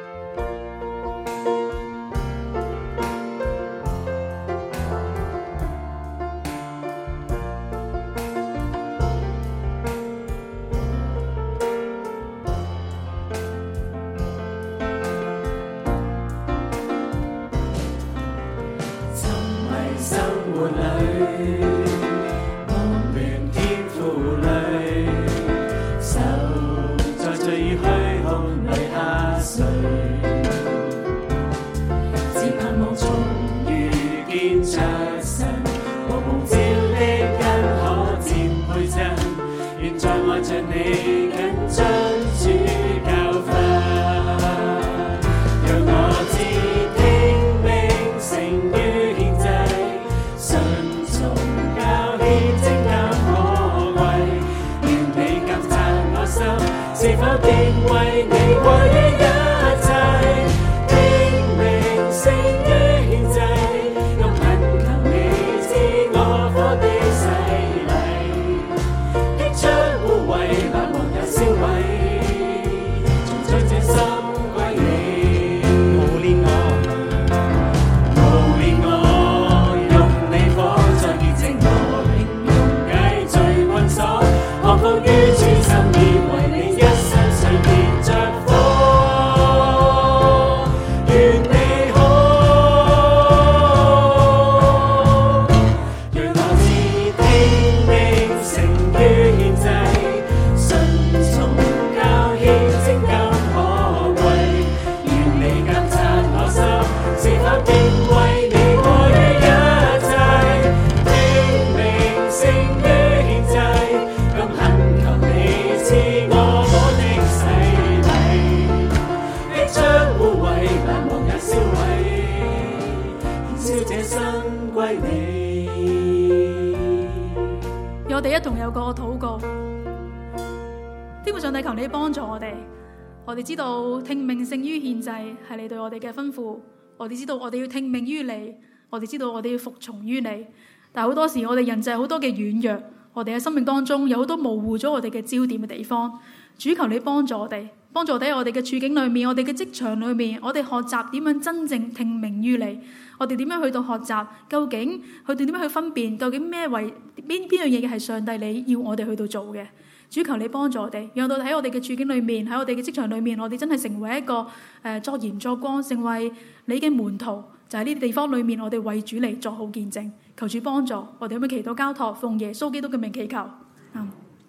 我哋一同有個禱告，天父上帝，求你幫助我哋。我哋知道聽命勝於獻祭係你對我哋嘅吩咐，我哋知道我哋要聽命於你，我哋知道我哋要服從於你。但係好多時我哋人就係好多嘅軟弱，我哋喺生命當中有好多模糊咗我哋嘅焦點嘅地方。主，求你幫助我哋，幫助我哋喺我哋嘅處境裏面，我哋嘅職場裏面，我哋學習點樣真正聽命於你。我哋點樣去到學習？究竟去到點樣去分辨？究竟咩為邊邊樣嘢嘅係上帝你要我哋去到做嘅？主，求你幫助我哋，讓到喺我哋嘅處境裏面，喺我哋嘅職場裏面，我哋真係成為一個誒、呃、作鹽作光，成為你嘅門徒。就喺呢啲地方裏面，我哋為主嚟作好見證。求主幫助我哋，有冇祈禱交託，奉耶穌基督嘅名祈求。嗯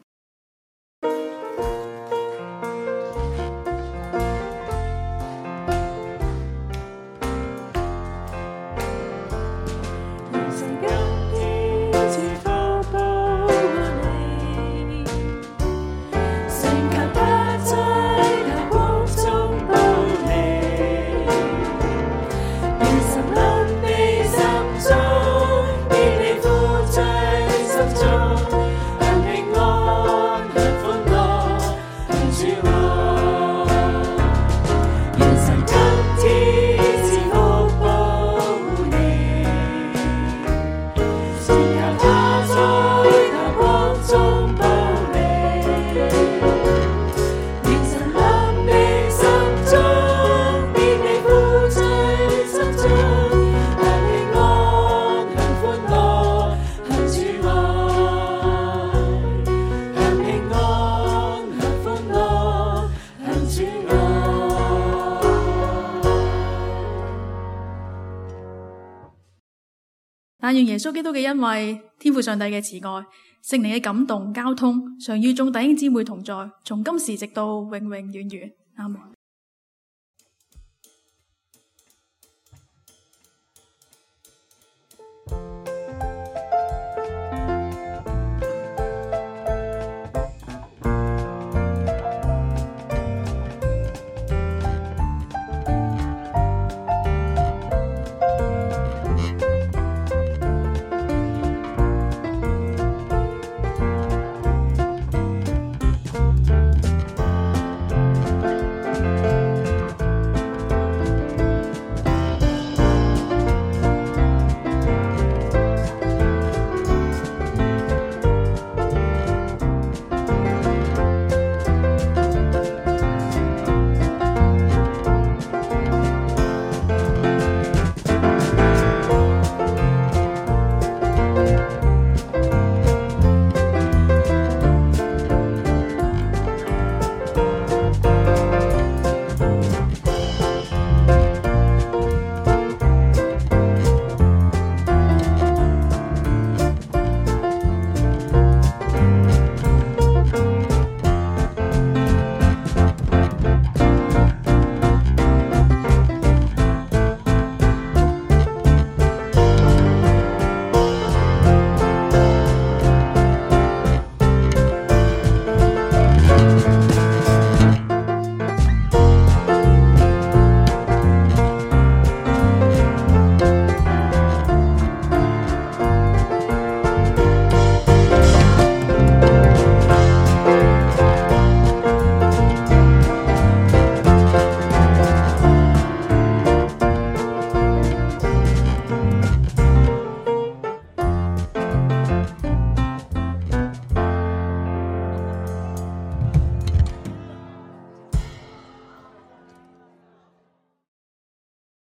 但願耶穌基督嘅恩惠、天父上帝嘅慈愛、聖靈嘅感動交通，常與眾弟兄姊妹同在，從今時直到永永遠遠。阿門。